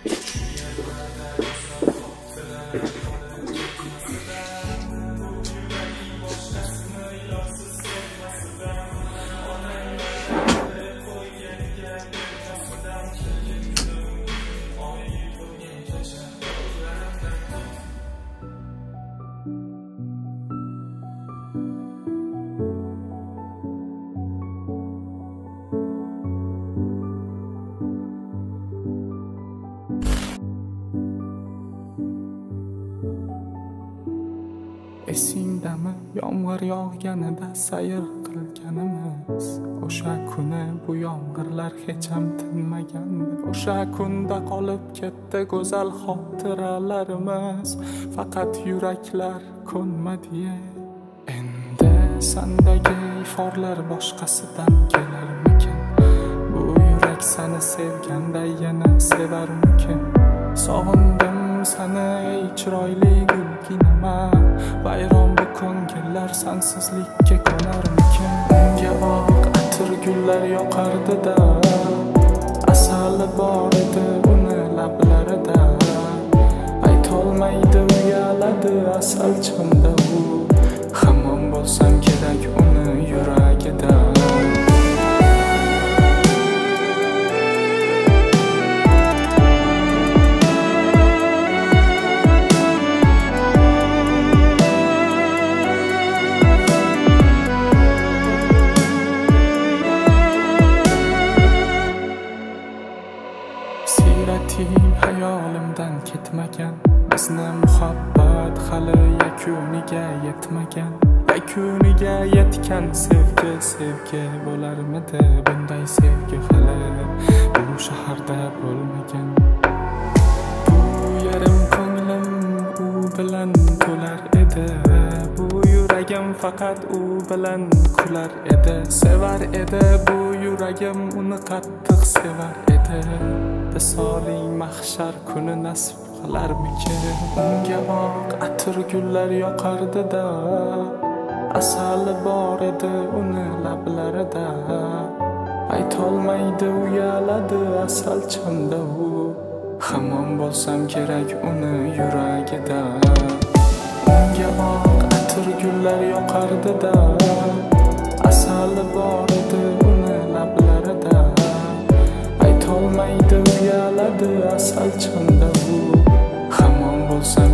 Esingdami yomg'ir yog'ganida sayr qilganimiz? O'sha kuni bu yomg'irlar hech ham tinmagandi. O'sha kunda qolib ketdi go'zal xotiralarimiz. Faqat yuraklar ko'nmadi. Endi sandagi iforlar boshqasidan kelarmikin? Bu yurak seni sevganda yana sevarmikin? Sog'indim seni ey chiroyli gulginama. Vayron bu ko'ngillar sensizlikka ko'narmikin? Unga boq, atir gullar yoqardi-da, asali bor edi uni lablarida. Aytolmaydi uyaladi asal chamda u. Hamon bo'lsam kerak uni yuragida. Hayolimdan ketmagan bizni muhabbat hali yakuniga yetmagan. Yakuniga yetgan sevgi bo'larmidi? Bunday sevgi hali bu shaharda bo'lmagan. Bu yarim ko'nglim u bilan to'lar edi. Bu yuragim faqat u bilan kular edi. Sevar edi bu yuragim uni qattiq sevar edi. Soling mahshar kuni nasib qilarmikin? Unga boq, atir gullar yoqardi-da, asali bor edi uni lablarida. Aytolmaydi uyaladi asal chamda u. Hamon bo'lsam kerak uni yuragida. Unga boq, atir gullar yoqardi-da, asali bor edi uni lablarida. Aytolmaydi uyaladi asal chamda u. Hamon bo'lsam